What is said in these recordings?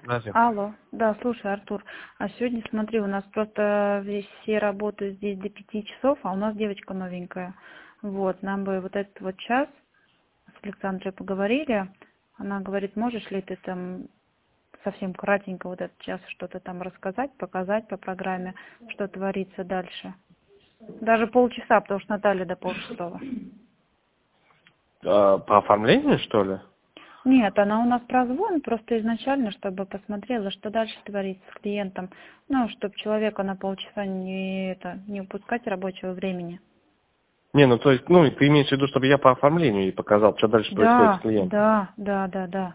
Назим. Алло, да, слушай, Артур, а сегодня, смотри, у нас просто все работают здесь до 5 часов, а у нас девочка новенькая. Вот, нам бы вот этот вот час с Александрой поговорили. Она говорит, можешь ли ты там совсем кратенько вот этот час что-то там рассказать, показать по программе, что творится дальше. Даже полчаса, потому что Наталья до 5:30. По оформлению, что ли? Нет, она у нас прозвонит просто изначально, чтобы посмотрела, что дальше творится с клиентом. Ну, чтобы человека на полчаса не упускать рабочего времени. Не, ну то есть, ну, ты имеешь в виду, чтобы я по оформлению ей показал, что дальше происходит с клиентом? Да.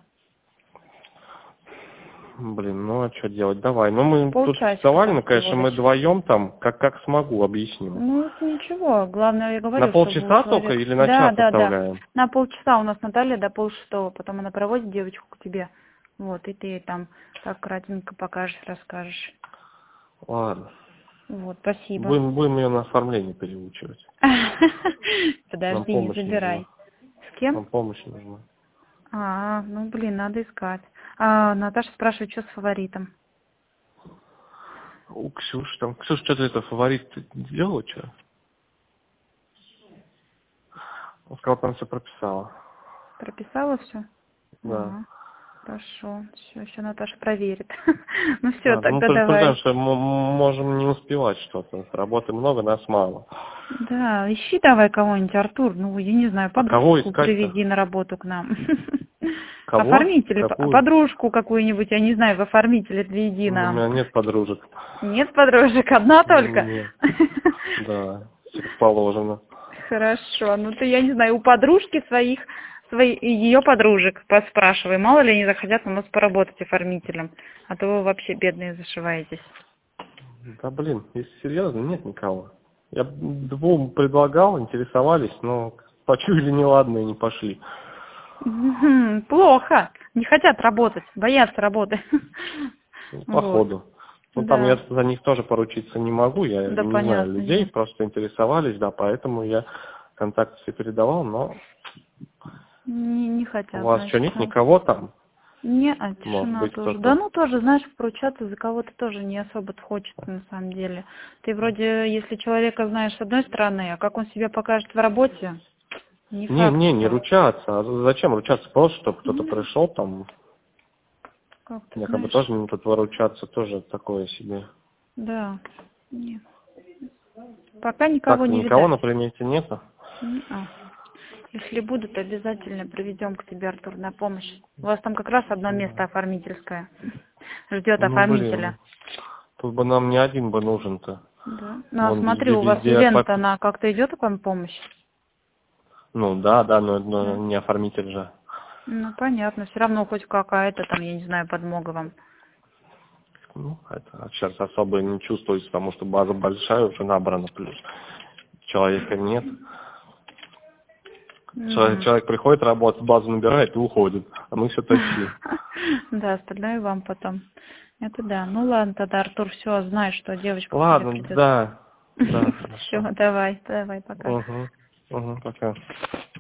Блин, ну а что делать? Давай. Ну мы тут Полчасика завалено, там конечно, всего мы лишь. вдвоем там, как смогу, объясним. Ну, это ничего. Главное, я На говорю, чтобы у полчаса только человека... или на час Да. оставляем? На полчаса у нас Наталья до 5:30, потом она проводит девочку к тебе. Вот, и ты ей там так кратенько покажешь, расскажешь. Ладно. Вот, спасибо. Будем ее на оформление переучивать. Нам Подожди, не помощь нужна. забирай. С кем? Нам помощь нужна. Ну блин, надо искать. А, Наташа спрашивает, что с фаворитом. У Ксюши там. Ксюша, что-то это фаворит делала, что? Он сказал, там все прописала. Прописала все? Да. Хорошо. Все, еще Наташа проверит. Ну все, Ну, тогда предполагаем, давай. что мы можем не успевать что-то. Работы много, нас мало. Да, ищи давай кого-нибудь, Артур. Ну, я не знаю, А кого подружку искать-то? приведи на работу к нам. Кого? Оформители, Какую? подружку какую-нибудь, я не знаю, в оформитель отведи У нам. меня нет подружек. Нет подружек, одна только? Нет. Да, все положено. Хорошо, ну ты, я не знаю, у подружки ее подружек поспрашивай, мало ли они захотят у нас поработать оформителем, а то вы вообще бедные зашиваетесь. Да блин, если серьезно, нет никого. Я двум предлагал, интересовались, но почуяли неладное и не пошли. Плохо, не хотят работать, боятся работы. Вот, Походу. Ну там я да, за них тоже поручиться не могу, я да, не знаю понятно, людей, нет. просто интересовались, да, поэтому я контакты все передавал, но Не у хотят, вас что, значит, нет ну. никого там? Не, Может тишина быть тоже. Да, кто-то. ну тоже, знаешь, поручаться за кого-то тоже не особо хочется на самом деле. Ты вроде, если человека знаешь с одной стороны, а как он себя покажет в работе, не факт, Не что. ручаться. А зачем ручаться? Просто, чтобы кто-то Ну, пришел там, как ты якобы знаешь, тоже мне тут выручаться, тоже такое себе. да, нет. Пока никого Так-то не никого видать. на примете нету? Не-а. Если будут, обязательно приведем к тебе, Артур, на помощь. У вас там как раз одно место оформительское. Ждет Ну, блин, оформителя. тут бы нам не один бы нужен-то. Да. Ну, а Вон смотри, везде, у вас везде Лена-то, она как-то идет к вам помощь? Ну, да, но Да. не оформитель же. Ну, понятно. Все равно хоть какая-то там, я не знаю, подмога вам. Ну, это сейчас особо не чувствуется, потому что база большая, уже набрана, плюс человека нет. Человек приходит работать, базу набирает и уходит, а мы все тащим. Да, остальное вам потом. Это да. Ну ладно, тогда, Артур, все, знаешь, что девочка к тебе Ладно, придет. да, Все, хорошо. давай, пока. Угу, пока.